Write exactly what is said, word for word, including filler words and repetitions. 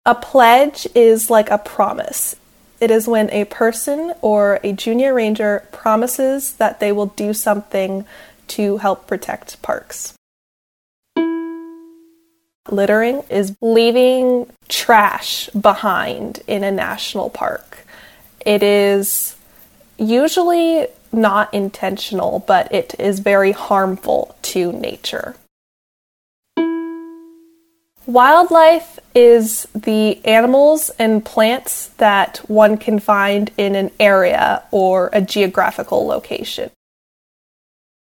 A pledge is like a promise. It is when a person or a junior ranger promises that they will do something to help protect parks. Littering is leaving trash behind in a national park. It is usually not intentional, but it is very harmful to nature. Wildlife is the animals and plants that one can find in an area or a geographical location.